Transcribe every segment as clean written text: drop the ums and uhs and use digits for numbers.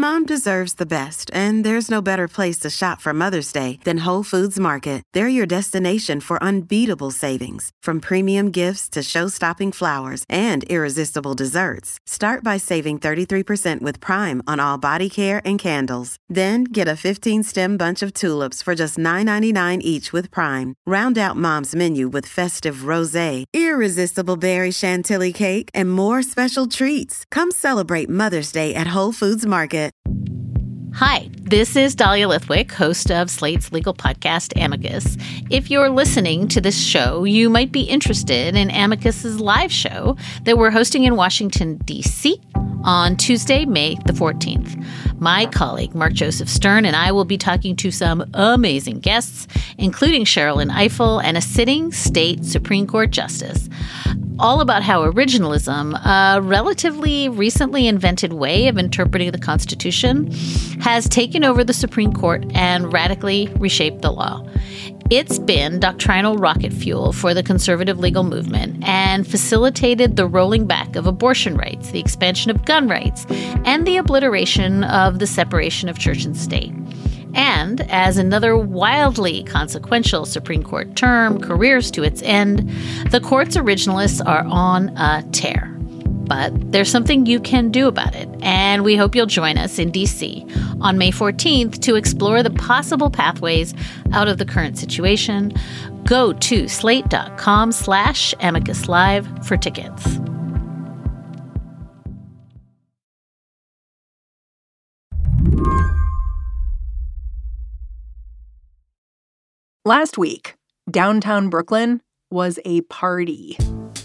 Mom deserves the best, and there's no better place to shop for Mother's Day than Whole Foods Market. They're your destination for unbeatable savings, from premium gifts to show-stopping flowers and irresistible desserts. Start by saving 33% with Prime on all body care and candles. Then get a 15-stem bunch of tulips for just $9.99 each with Prime. Round out Mom's menu with festive rosé, irresistible berry chantilly cake, and more special treats. Come celebrate Mother's Day at Whole Foods Market. Hi, this is Dahlia Lithwick, host of Slate's legal podcast, Amicus. If you're listening to this show, you might be interested in Amicus's live show that we're hosting in Washington, D.C. on Tuesday, May the 14th. My colleague, Mark Joseph Stern, and I will be talking to some amazing guests, including Sherrilyn Ifill and a sitting state Supreme Court justice, all about how originalism, a relatively recently invented way of interpreting the Constitution, has taken over the Supreme Court and radically reshaped the law. It's been doctrinal rocket fuel for the conservative legal movement and facilitated the rolling back of abortion rights, the expansion of gun rights, and the obliteration of the separation of church and state. And as another wildly consequential Supreme Court term careers to its end, the court's originalists are on a tear. But there's something you can do about it, and we hope you'll join us in D.C. on May 14th to explore the possible pathways out of the current situation. Go to slate.com/Amicus Live for tickets. Last week, downtown Brooklyn was a party.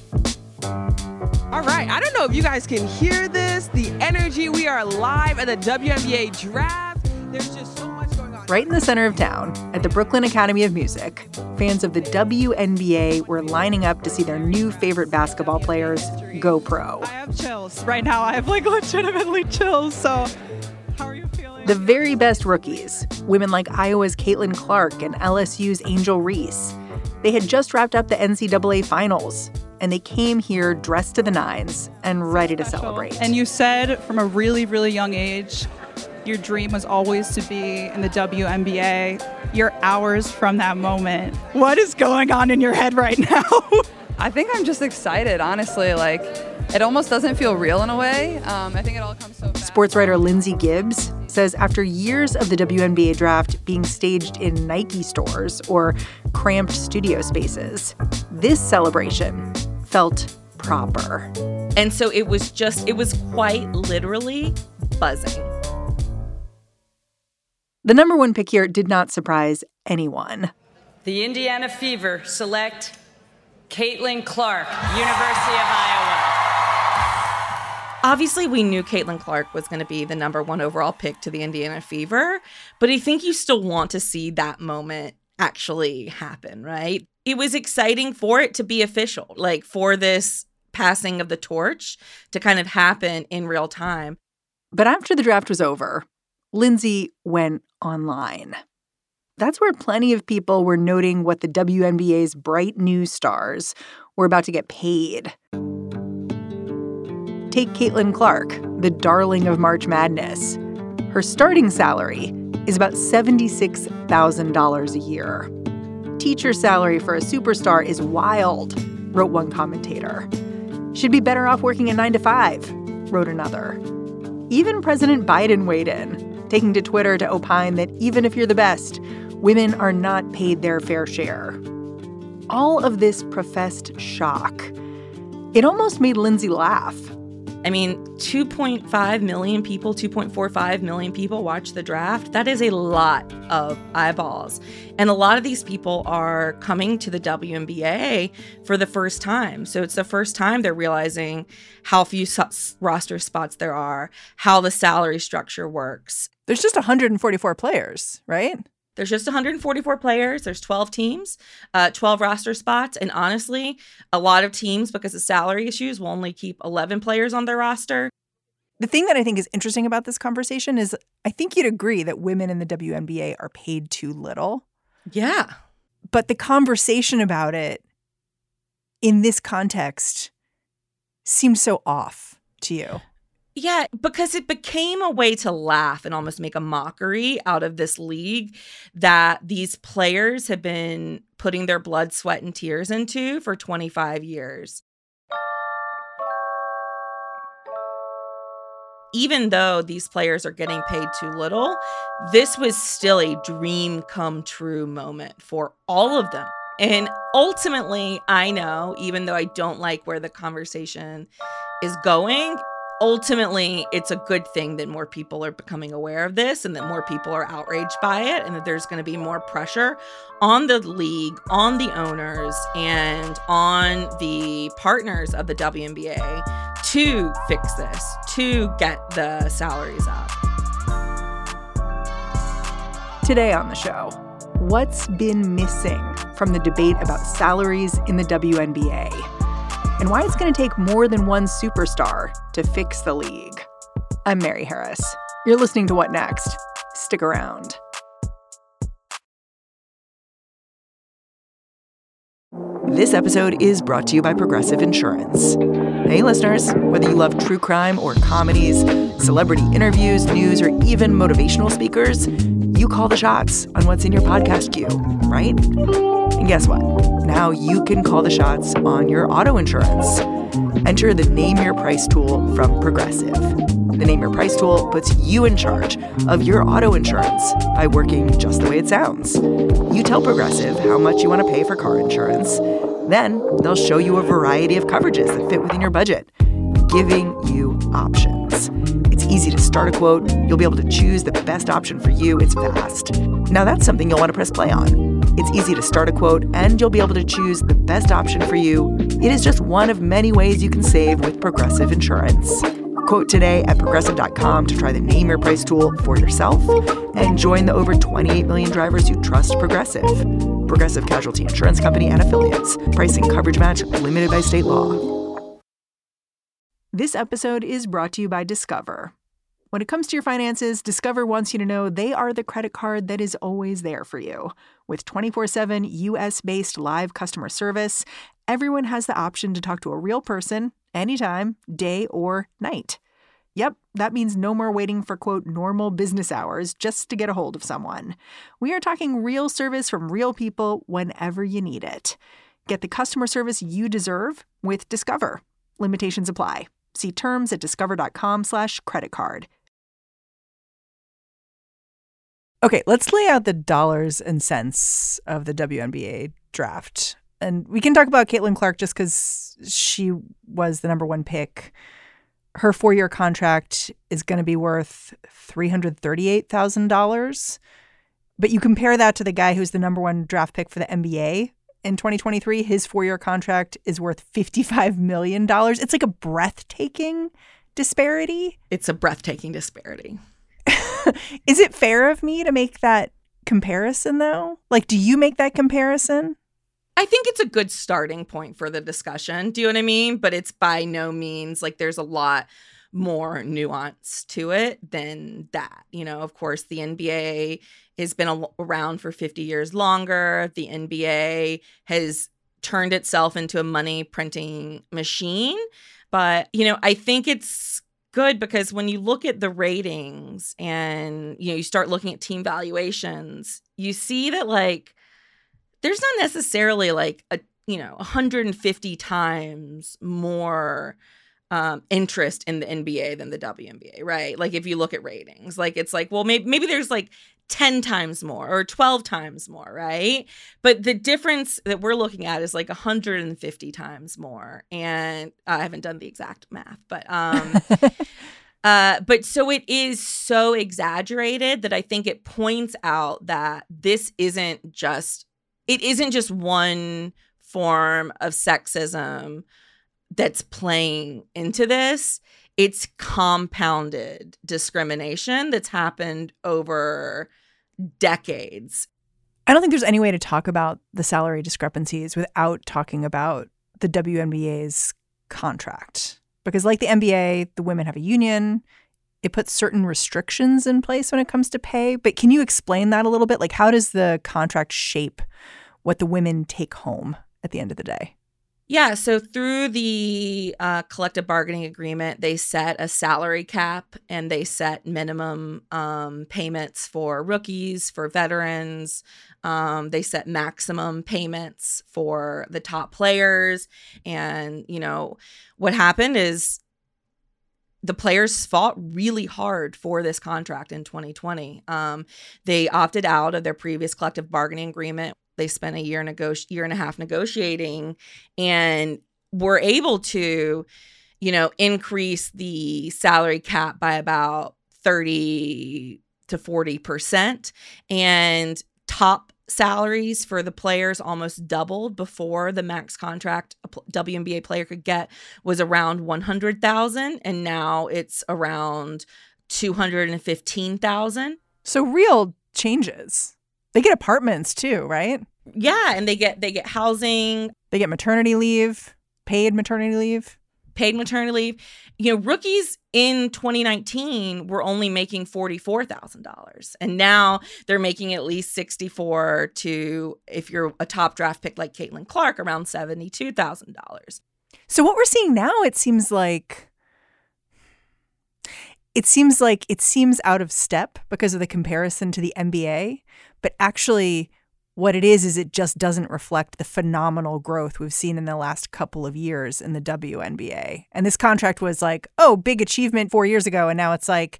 All right, I don't know if you guys can hear this, the energy. We are live at the WNBA draft. There's just so much going on. Right in the center of town, at the Brooklyn Academy of Music, fans of the WNBA were lining up to see their new favorite basketball players go pro. I have chills. Right now, I have legitimately chills, so how are you feeling? The very best rookies, women like Iowa's Caitlin Clark and LSU's Angel Reese, they had just wrapped up the NCAA finals, and they came here dressed to the nines and ready to celebrate. And you said from a really, really young age, your dream was always to be in the WNBA. You're hours from that moment. What is going on in your head right now? I think I'm just excited, honestly. It almost doesn't feel real in a way. I think it all comes so fast. Sports writer Lindsay Gibbs says after years of the WNBA draft being staged in Nike stores or cramped studio spaces, this celebration felt proper. And so it was quite literally buzzing. The number one pick here did not surprise anyone. The Indiana Fever select Caitlin Clark, University of Iowa. Obviously, we knew Caitlin Clark was going to be the number one overall pick to the Indiana Fever, but I think you still want to see that moment actually happen, right? It was exciting for it to be official, for this passing of the torch to kind of happen in real time. But after the draft was over, Lindsay went online. That's where plenty of people were noting what the WNBA's bright new stars were about to get paid. Take Caitlin Clark, the darling of March Madness. Her starting salary is about $76,000 a year. Teacher salary for a superstar is wild, wrote one commentator. Should be better off working a 9 to 5, wrote another. Even President Biden weighed in, taking to Twitter to opine that even if you're the best, women are not paid their fair share. All of this professed shock. It almost made Lindsay laugh. I mean, 2.5 million people, 2.45 million people watch the draft. That is a lot of eyeballs. And a lot of these people are coming to the WNBA for the first time. So it's the first time they're realizing how few roster spots there are, how the salary structure works. There's just 144 players, right? There's just 144 players. There's 12 teams, 12 roster spots. And honestly, a lot of teams, because of salary issues, will only keep 11 players on their roster. The thing that I think is interesting about this conversation is I think you'd agree that women in the WNBA are paid too little. Yeah. But the conversation about it in this context seems so off to you. Yeah, because it became a way to laugh and almost make a mockery out of this league that these players have been putting their blood, sweat, and tears into for 25 years. Even though these players are getting paid too little, this was still a dream come true moment for all of them. And ultimately, I know, even though I don't like where the conversation is going, ultimately, it's a good thing that more people are becoming aware of this and that more people are outraged by it and that there's going to be more pressure on the league, on the owners, and on the partners of the WNBA to fix this, to get the salaries up. Today on the show, what's been missing from the debate about salaries in the WNBA? And why it's going to take more than one superstar to fix the league. I'm Mary Harris. You're listening to What Next? Stick around. This episode is brought to you by Progressive Insurance. Hey, listeners, whether you love true crime or comedies, celebrity interviews, news, or even motivational speakers, you call the shots on what's in your podcast queue, right? And guess what? Now you can call the shots on your auto insurance. Enter the Name Your Price tool from Progressive. The Name Your Price tool puts you in charge of your auto insurance by working just the way it sounds. You tell Progressive how much you want to pay for car insurance. Then they'll show you a variety of coverages that fit within your budget, giving you options. It's easy to start a quote. You'll be able to choose the best option for you. It's fast. Now that's something you'll want to press play on. It's easy to start a quote, and you'll be able to choose the best option for you. It is just one of many ways you can save with Progressive Insurance. Quote today at Progressive.com to try the Name Your Price tool for yourself and join the over 28 million drivers who trust Progressive. Progressive Casualty Insurance Company and Affiliates. Pricing coverage match limited by state law. This episode is brought to you by Discover. When it comes to your finances, Discover wants you to know they are the credit card that is always there for you. With 24/7 U.S.-based live customer service, everyone has the option to talk to a real person anytime, day or night. Yep, that means no more waiting for, quote, normal business hours just to get a hold of someone. We are talking real service from real people whenever you need it. Get the customer service you deserve with Discover. Limitations apply. See terms at discover.com/creditcard. Okay, let's lay out the dollars and cents of the WNBA draft. And we can talk about Caitlin Clark just because she was the number one pick. Her 4-year contract is going to be worth $338,000. But you compare that to the guy who's the number one draft pick for the NBA in 2023. His 4-year contract is worth $55 million. It's like a breathtaking disparity. It's a breathtaking disparity. Is it fair of me to make that comparison, though? Like, do you make that comparison? I think it's a good starting point for the discussion. Do you know what I mean? But it's by no means like there's a lot more nuance to it than that. You know, of course, the NBA has been around for 50 years longer. The NBA has turned itself into a money printing machine. But, you know, I think it's good because when you look at the ratings and, you know, you start looking at team valuations, you see that like there's not necessarily like 150 times more interest in the NBA than the WNBA, right? Like if you look at ratings, like it's like, well, maybe there's like 10 times more or 12 times more, right? But the difference that we're looking at is like 150 times more. And I haven't done the exact math, but so it is so exaggerated that I think it points out that it isn't just one form of sexism that's playing into this. It's compounded discrimination that's happened over decades. I don't think there's any way to talk about the salary discrepancies without talking about the WNBA's contract. Because like the NBA, the women have a union. It puts certain restrictions in place when it comes to pay. But can you explain that a little bit? Like, how does the contract shape what the women take home at the end of the day? Yeah, so through the collective bargaining agreement, they set a salary cap and they set minimum payments for rookies, for veterans. They set maximum payments for the top players. And, what happened is the players fought really hard for this contract in 2020. They opted out of their previous collective bargaining agreement. They spent a year and a half negotiating and were able to, increase the salary cap by about 30 to 40%. And top salaries for the players almost doubled. Before, the max contract a WNBA player could get was around $100,000, and now it's around $215,000. So real changes. They get apartments too, right? Yeah, and they get housing. They get maternity leave, paid maternity leave. Rookies in 2019 were only making $44,000, and now they're making at least $64,000 to, if you're a top draft pick like Caitlin Clark, around $72,000. So what we're seeing now, it seems like it seems out of step because of the comparison to the NBA, but actually what it is it just doesn't reflect the phenomenal growth we've seen in the last couple of years in the WNBA. And this contract was like, oh, big achievement 4 years ago. And now it's like,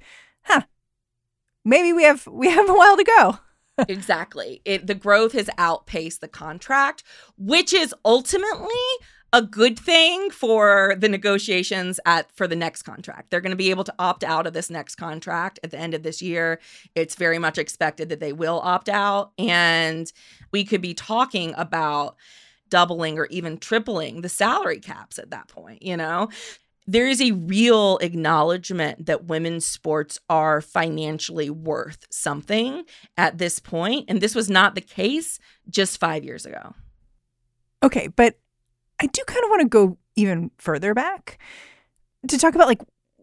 maybe we have a while to go. Exactly. The growth has outpaced the contract, which is ultimately a good thing for the negotiations for the next contract. They're going to be able to opt out of this next contract at the end of this year. It's very much expected that they will opt out. And we could be talking about doubling or even tripling the salary caps at that point, There is a real acknowledgement that women's sports are financially worth something at this point. And this was not the case just 5 years ago. Okay, but I do kind of want to go even further back to talk about,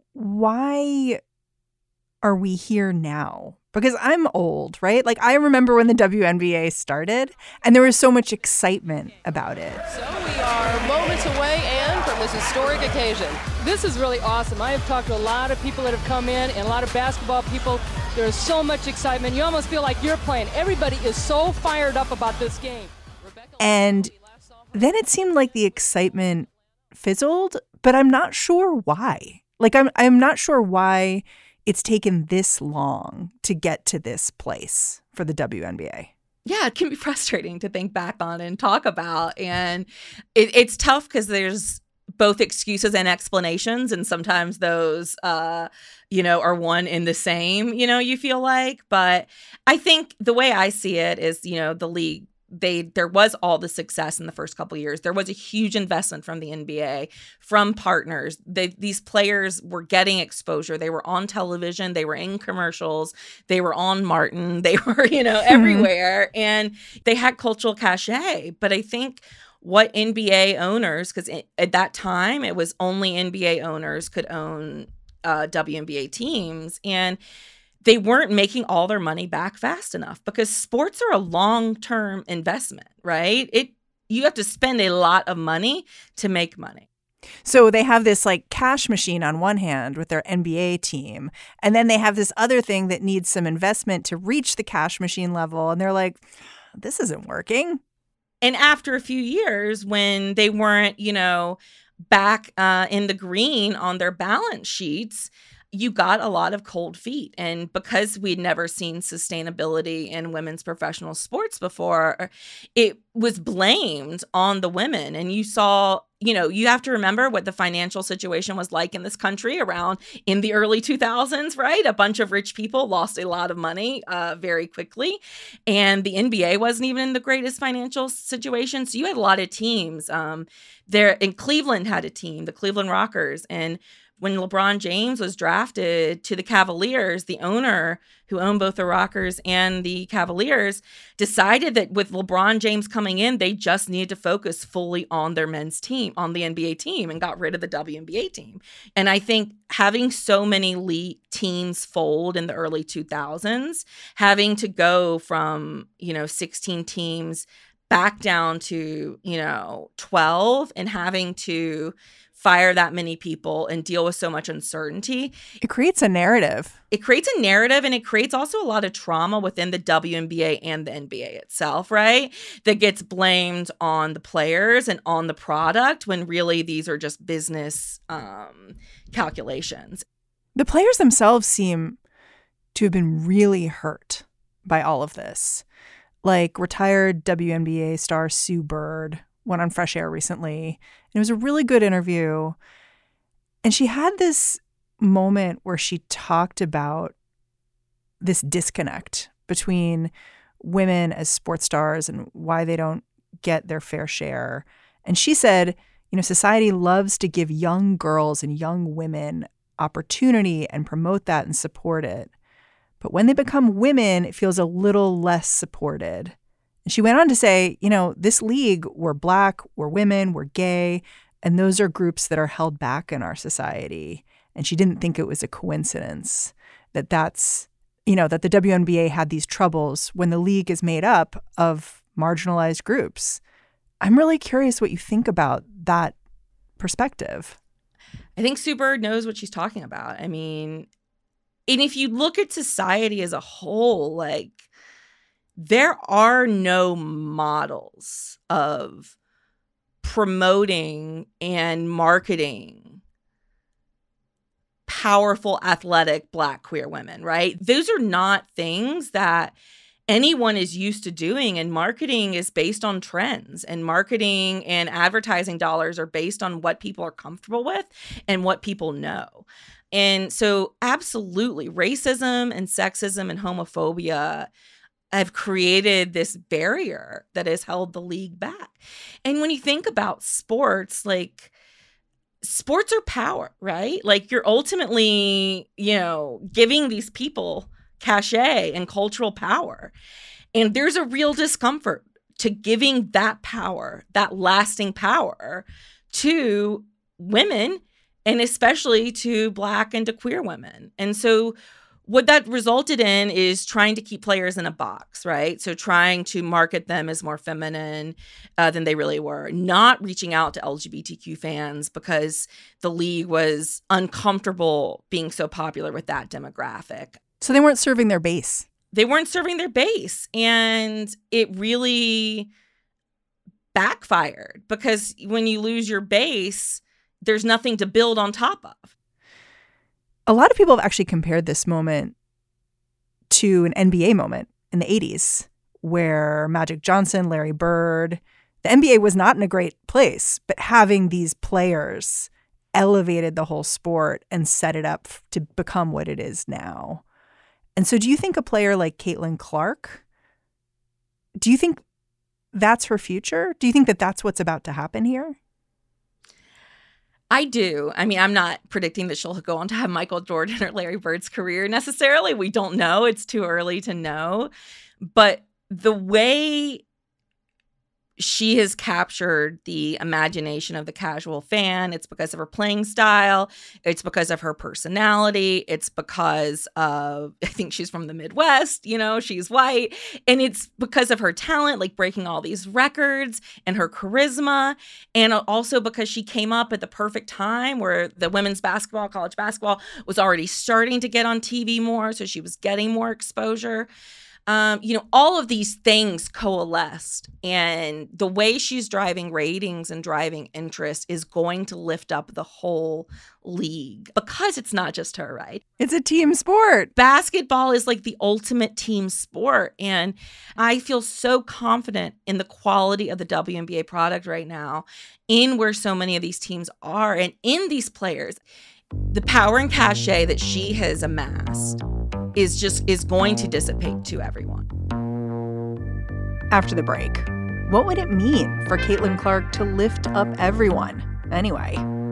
why are we here now? Because I'm old, right? I remember when the WNBA started, and there was so much excitement about it. So we are moments away, Anne, from this historic occasion. This is really awesome. I have talked to a lot of people that have come in and a lot of basketball people. There is so much excitement. You almost feel like you're playing. Everybody is so fired up about this game. And then it seemed like the excitement fizzled, but I'm not sure why. I'm not sure why it's taken this long to get to this place for the WNBA. Yeah, it can be frustrating to think back on and talk about. And it's tough because there's both excuses and explanations. And sometimes those, are one in the same, you feel like. But I think the way I see it is, the league, there was all the success in the first couple of years. There was a huge investment from the NBA, from partners. These players were getting exposure. They were on television. They were in commercials. They were on Martin. They were, everywhere. And they had cultural cachet. But I think what NBA owners, because at that time, it was only NBA owners could own WNBA teams. And they weren't making all their money back fast enough, because sports are a long-term investment, right? You have to spend a lot of money to make money. So they have this cash machine on one hand with their NBA team, and then they have this other thing that needs some investment to reach the cash machine level. And they're like, this isn't working. And after a few years, when they weren't, back in the green on their balance sheets, you got a lot of cold feet. And because we'd never seen sustainability in women's professional sports before, it was blamed on the women. And you saw, you have to remember what the financial situation was like in this country around in the early 2000s, right? A bunch of rich people lost a lot of money very quickly. And the NBA wasn't even in the greatest financial situation. So you had a lot of teams. There in Cleveland had a team, the Cleveland Rockers. And when LeBron James was drafted to the Cavaliers, the owner who owned both the Rockers and the Cavaliers decided that with LeBron James coming in, they just needed to focus fully on their men's team, on the NBA team, and got rid of the WNBA team. And I think having so many league teams fold in the early 2000s, having to go from, 16 teams back down to, 12 and having to fire that many people and deal with so much uncertainty. It creates a narrative. It creates a narrative, and it creates also a lot of trauma within the WNBA and the NBA itself, right? That gets blamed on the players and on the product when really these are just business calculations. The players themselves seem to have been really hurt by all of this. Like retired WNBA star Sue Bird went on Fresh Air recently. It was a really good interview. And she had this moment where she talked about this disconnect between women as sports stars and why they don't get their fair share. And she said, society loves to give young girls and young women opportunity and promote that and support it. But when they become women, it feels a little less supported. And she went on to say, this league, we're Black, we're women, we're gay, and those are groups that are held back in our society. And she didn't think it was a coincidence that that the WNBA had these troubles when the league is made up of marginalized groups. I'm really curious what you think about that perspective. I think Sue Bird knows what she's talking about. And if you look at society as a whole, there are no models of promoting and marketing powerful, athletic Black queer women, right? Those are not things that anyone is used to doing, and marketing is based on trends, and marketing and advertising dollars are based on what people are comfortable with and what people know. And so absolutely, racism and sexism and homophobia have created this barrier that has held the league back. And when you think about sports, sports are power, right? You're ultimately, giving these people cachet and cultural power. And there's a real discomfort to giving that power, that lasting power, to women, and especially to Black and to queer women. And so what that resulted in is trying to keep players in a box, right? So trying to market them as more feminine than they really were, not reaching out to LGBTQ fans because the league was uncomfortable being so popular with that demographic. So they weren't serving their base. They weren't serving their base. And it really backfired because when you lose your base, there's nothing to build on top of. A lot of people have actually compared this moment to an NBA moment in the 80s where Magic Johnson, Larry Bird, the NBA was not in a great place, but having these players elevated the whole sport and set it up to become what it is now. And so do you think a player like Caitlin Clark, do you think that's her future? Do you think that that's what's about to happen here? I do. I'm not predicting that she'll go on to have Michael Jordan or Larry Bird's career necessarily. We don't know. It's too early to know. But the way she has captured the imagination of the casual fan, it's because of her playing style. It's because of her personality. It's because of, I think she's from the Midwest, she's white. And it's because of her talent, breaking all these records and her charisma. And also because she came up at the perfect time where the women's basketball, college basketball was already starting to get on TV more. So she was getting more exposure. All of these things coalesced, and the way she's driving ratings and driving interest is going to lift up the whole league because it's not just her, right? It's a team sport. Basketball is the ultimate team sport. And I feel so confident in the quality of the WNBA product right now, in where so many of these teams are and in these players. The power and cachet that she has amassed is going to dissipate to everyone. After the break, what would it mean for Caitlin Clark to lift up everyone anyway?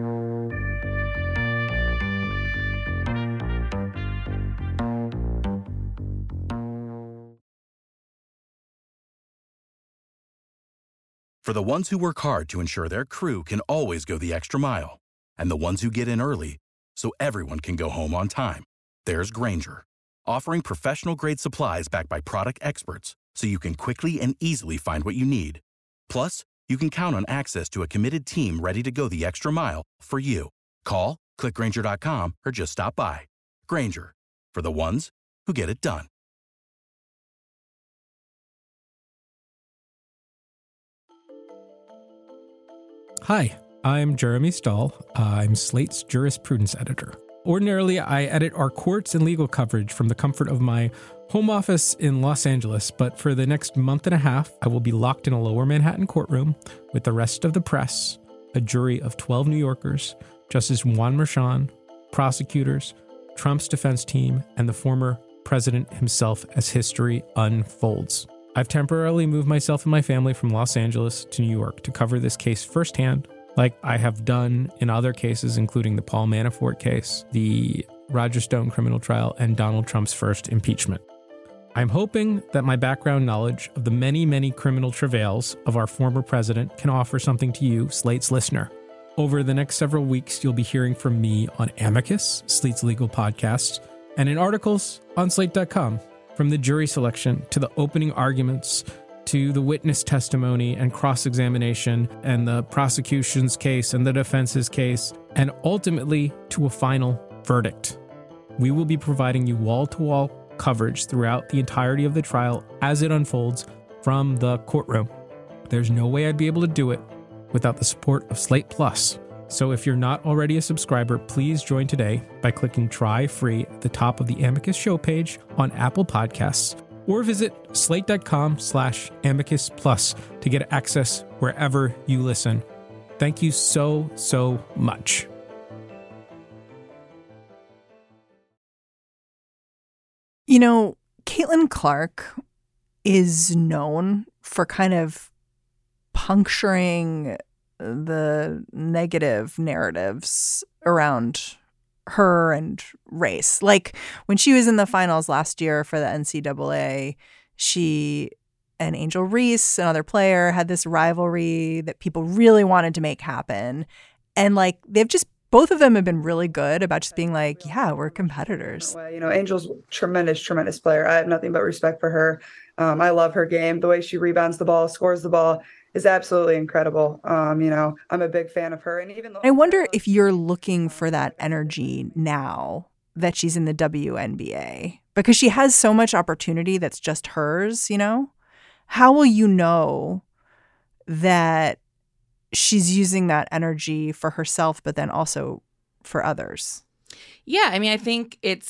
For the ones who work hard to ensure their crew can always go the extra mile, and the ones who get in early so everyone can go home on time, there's Grainger, offering professional-grade supplies backed by product experts so you can quickly and easily find what you need. Plus, you can count on access to a committed team ready to go the extra mile for you. Call, click Grainger.com, or just stop by. Grainger, for the ones who get it done. Hi, I'm Jeremy Stahl. I'm Slate's jurisprudence editor. Ordinarily, I edit our courts and legal coverage from the comfort of my home office in Los Angeles, but for the next month and a half, I will be locked in a lower Manhattan courtroom with the rest of the press, a jury of 12 New Yorkers, Justice Juan Merchan, prosecutors, Trump's defense team, and the former president himself as history unfolds. I've temporarily moved myself and my family from Los Angeles to New York to cover this case firsthand, like I have done in other cases, including the Paul Manafort case, the Roger Stone criminal trial, and Donald Trump's first impeachment. I'm hoping that my background knowledge of the many, many criminal travails of our former president can offer something to you, Slate's listener. Over the next several weeks, you'll be hearing from me on Amicus, Slate's legal podcast, and in articles on Slate.com. From the jury selection to the opening arguments to the witness testimony and cross-examination and the prosecution's case and the defense's case, and ultimately to a final verdict. We will be providing you wall-to-wall coverage throughout the entirety of the trial as it unfolds from the courtroom. There's no way I'd be able to do it without the support of Slate Plus. So if you're not already a subscriber, please join today by clicking try free at the top of the Amicus show page on Apple Podcasts, or visit slate.com/Amicus Plus to get access wherever you listen. Thank you so, so much. You know, Caitlin Clark is known for kind of puncturing the negative narratives around her and race. Like when she was in the finals last year for the NCAA, she and Angel Reese, another player, had this rivalry that people really wanted to make happen. And like both of them have been really good about just being like, yeah, we're competitors. You know, Angel's tremendous player. I have nothing but respect for her. I love her game. The way she rebounds the ball, scores the ball is absolutely incredible. You know, I'm a big fan of her. And even though I wonder if you're looking for that energy now that she's in the WNBA, because she has so much opportunity that's just hers, you know? How will you know that she's using that energy for herself, but then also for others? Yeah, I mean, I think it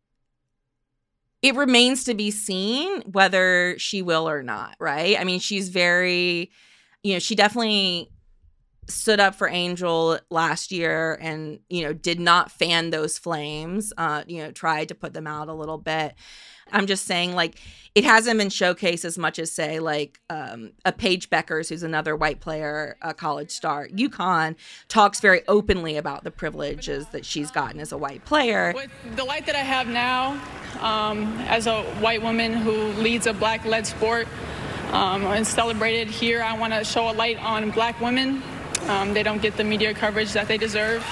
remains to be seen whether she will or not, right? I mean, she's very, you know, she definitely stood up for Angel last year and, you know, did not fan those flames, you know, tried to put them out a little bit. I'm just saying, like, it hasn't been showcased as much as, say, like a Paige Beckers, who's another white player, a college star. UConn talks very openly about the privileges that she's gotten as a white player. With the light that I have now, as a white woman who leads a Black-led sport and celebrated here, I want to show a light on Black women. They don't get the media coverage that they deserve.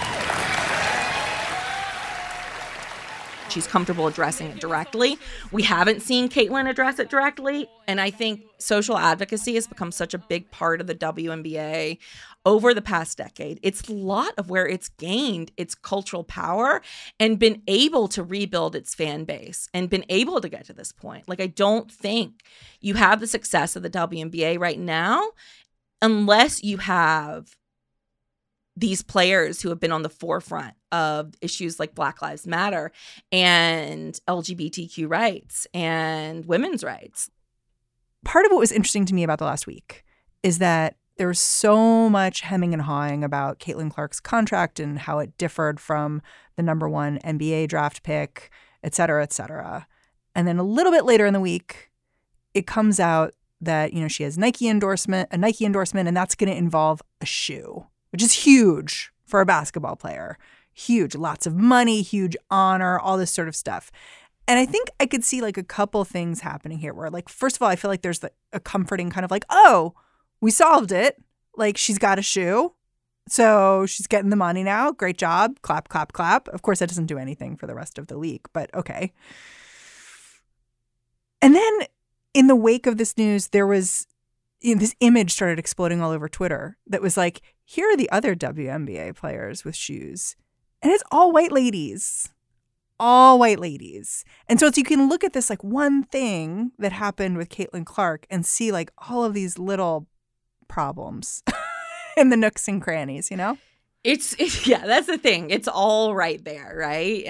She's comfortable addressing it directly. We haven't seen Caitlin address it directly. And I think social advocacy has become such a big part of the WNBA over the past decade. It's a lot of where it's gained its cultural power and been able to rebuild its fan base and been able to get to this point. Like, I don't think you have the success of the WNBA right now unless you have these players who have been on the forefront of issues like Black Lives Matter and LGBTQ rights and women's rights. Part of what was interesting to me about the last week is that there was so much hemming and hawing about Caitlin Clark's contract and how it differed from the number one NBA draft pick, et cetera, et cetera. And then a little bit later in the week, it comes out that, you know, she has a Nike endorsement, and that's going to involve a shoe, which is huge for a basketball player. Huge, lots of money, huge honor, all this sort of stuff. And I think I could see like a couple things happening here where, like, first of all, I feel like there's a comforting kind of like, oh, we solved it. Like, she's got a shoe. So she's getting the money now. Great job. Clap, clap, clap. Of course, that doesn't do anything for the rest of the league, but okay. And then in the wake of this news, there was this image started exploding all over Twitter that was like, here are the other WNBA players with shoes. And it's all white ladies. All white ladies. And so you can look at this like one thing that happened with Caitlin Clark and see like all of these little problems in the nooks and crannies, you know? It's yeah, that's the thing. It's all right there, right?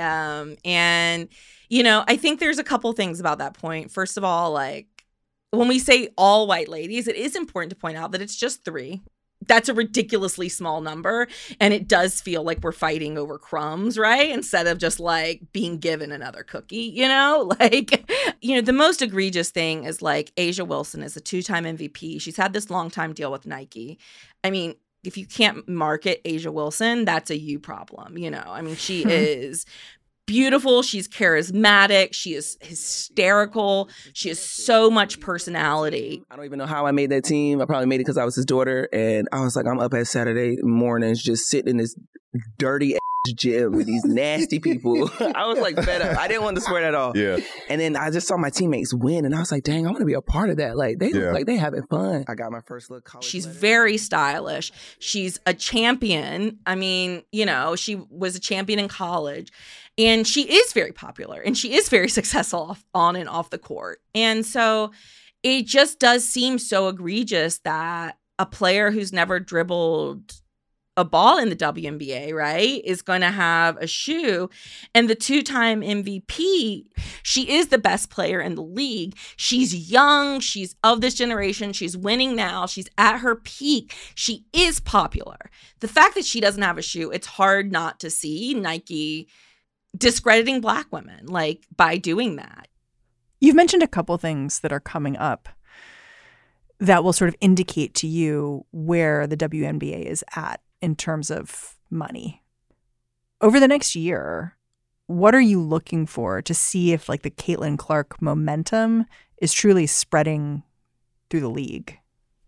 And, you know, I think there's a couple things about that point. First of all, like, when we say all white ladies, it is important to point out that it's just 3. That's a ridiculously small number. And it does feel like we're fighting over crumbs, right? Instead of just like being given another cookie, you know? Like, you know, the most egregious thing is like A'ja Wilson is a 2-time MVP. She's had this long time deal with Nike. I mean, if you can't market A'ja Wilson, that's a you problem, you know? I mean, she is beautiful. She's charismatic. She is hysterical. She has so much personality. I don't even know how I made that team. I probably made it because I was his daughter. And I was like, I'm up at Saturday mornings just sitting in this dirty ass gym with these nasty people. I was like fed up. I didn't want to swear at all. Yeah. And then I just saw my teammates win. And I was like, dang, I want to be a part of that. Like, they look like they having fun. I got my first little college She's letter. very stylish. She's a champion. I mean, you know, she was a champion in college. And she is very popular and she is very successful on and off the court. And so it just does seem so egregious that a player who's never dribbled a ball in the WNBA, right, is going to have a shoe. And the 2-time MVP, she is the best player in the league. She's young. She's of this generation. She's winning now. She's at her peak. She is popular. The fact that she doesn't have a shoe, it's hard not to see Nike discrediting Black women, like, by doing that. You've mentioned a couple things that are coming up that will sort of indicate to you where the WNBA is at in terms of money. Over the next year, what are you looking for to see if, like, the Caitlin Clark momentum is truly spreading through the league?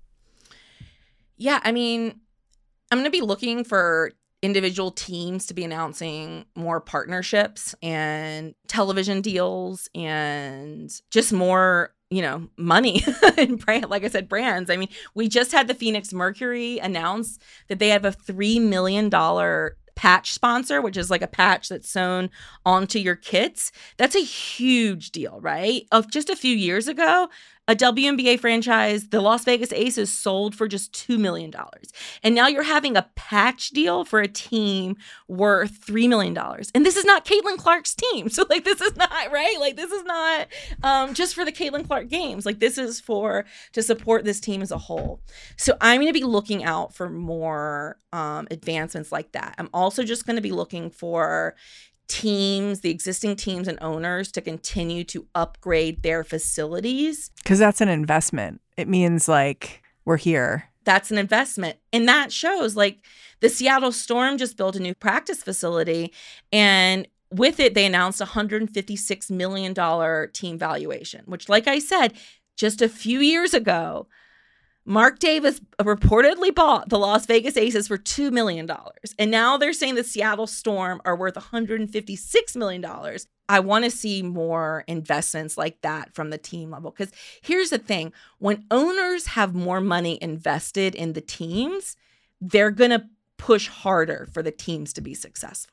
Yeah, I mean, I'm going to be looking for individual teams to be announcing more partnerships and television deals and just more, you know, money and brand, like I said, brands. I mean, we just had the Phoenix Mercury announce that they have a $3 million patch sponsor, which is like a patch that's sewn onto your kits. That's a huge deal, right? Of just a few years ago, a WNBA franchise, the Las Vegas Aces, sold for just $2 million. And now you're having a patch deal for a team worth $3 million. And this is not Caitlin Clark's team. So, like, this is not, right? Like, this is not just for the Caitlin Clark games. Like, this is to support this team as a whole. So I'm going to be looking out for more advancements like that. I'm also just going to be looking for teams, the existing teams and owners, to continue to upgrade their facilities. Because that's an investment. It means, like, we're here. That's an investment. And that shows, like, the Seattle Storm just built a new practice facility, and with it, they announced a $156 million team valuation, which, like I said, just a few years ago, Mark Davis reportedly bought the Las Vegas Aces for $2 million. And now they're saying the Seattle Storm are worth $156 million. I want to see more investments like that from the team level. Because here's the thing. When owners have more money invested in the teams, they're going to push harder for the teams to be successful.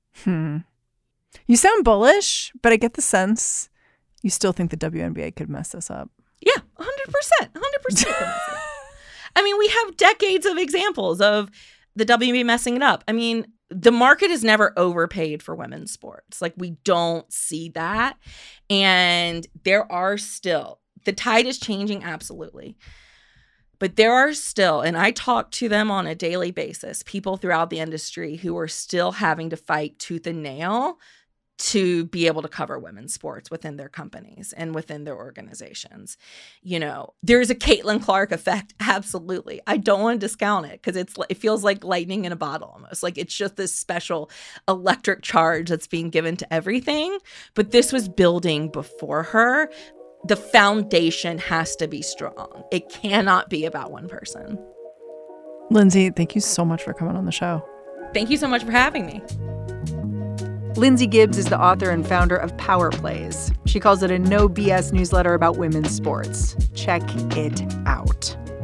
You sound bullish, but I get the sense you still think the WNBA could mess this up. Yeah, 100%. 100%. I mean, we have decades of examples of the WNBA messing it up. I mean, the market is never overpaid for women's sports. Like, we don't see that. And there are still, the tide is changing, absolutely. But there are still, and I talk to them on a daily basis, people throughout the industry who are still having to fight tooth and nail to be able to cover women's sports within their companies and within their organizations. You know, there's a Caitlin Clark effect. Absolutely. I don't want to discount it because it feels like lightning in a bottle almost. Like, it's just this special electric charge that's being given to everything. But this was building before her. The foundation has to be strong. It cannot be about one person. Lindsay, thank you so much for coming on the show. Thank you so much for having me. Lindsay Gibbs is the author and founder of Power Plays. She calls it a no BS newsletter about women's sports. Check it out.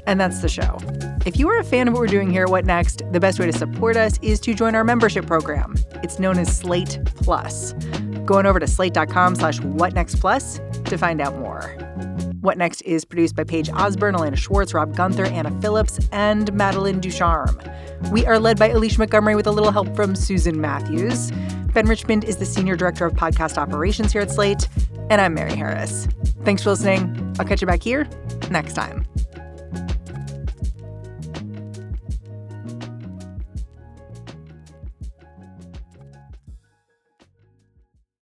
And that's the show. If you are a fan of what we're doing here at What Next, the best way to support us is to join our membership program. It's known as Slate Plus. Go on over to slate.com/whatnextplus to find out more. What Next is produced by Paige Osborne, Elena Schwartz, Rob Gunther, Anna Phillips, and Madeline Ducharme. We are led by Alicia Montgomery with a little help from Susan Matthews. Ben Richmond is the Senior Director of Podcast Operations here at Slate. And I'm Mary Harris. Thanks for listening. I'll catch you back here next time.